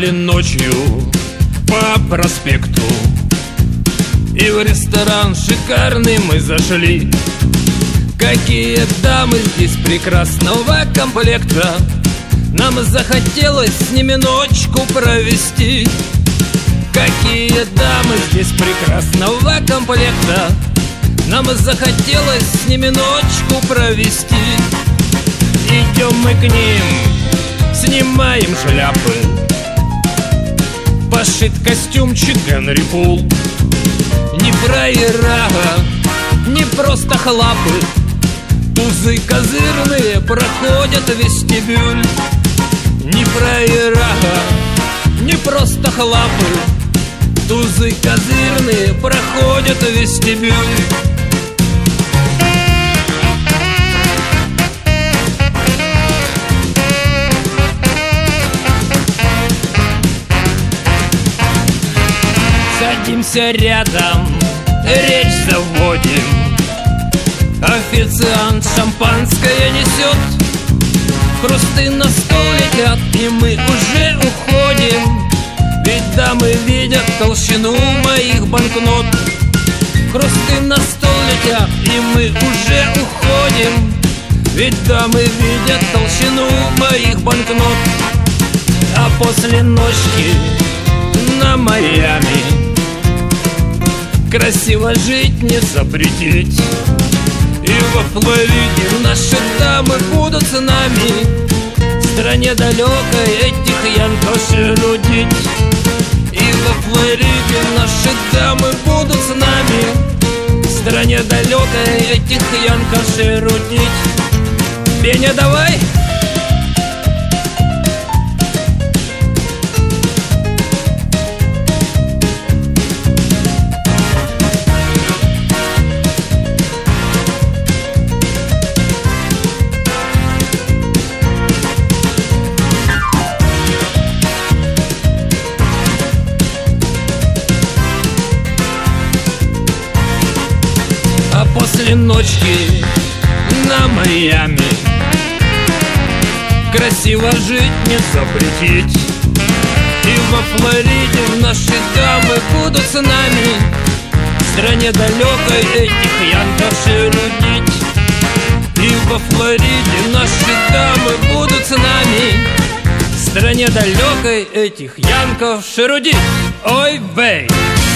гуляли ночью по проспекту, и в ресторан шикарный мы зашли. Какие дамы здесь прекрасного комплекта, нам захотелось с ними ночку провести. Какие дамы здесь прекрасного комплекта, нам захотелось с ними ночку провести. Идем мы к ним, снимаем шляпы, пошит костюмчик Генри Пул. Не фраера, не просто хлапы, тузы козырные проходят вестибюль. Не фраера, не просто хлапы, тузы козырные проходят вестибюль. Садимся рядом, речь заводим. Официант шампанское несет, хрусты на стол летят, и мы уже уходим. Ведь дамы видят толщину моих банкнот. Хрусты на стол летят, и мы уже уходим. Ведь дамы видят толщину моих банкнот. А после ночки на Майами красиво жить не запретить. И во Флориде наши дамы будут с нами, в стране далекой этих янков шерудить. И во Флориде наши дамы будут с нами, в стране далекой этих янков шерудить. Беня, давай! А после ночки на Майами красиво жить не запретить. И во Флориде наши дамы будут с нами, в стране далекой этих янков шерудить. И во Флориде наши дамы будут с нами, в стране далекой этих янков шерудить. Ой, бей!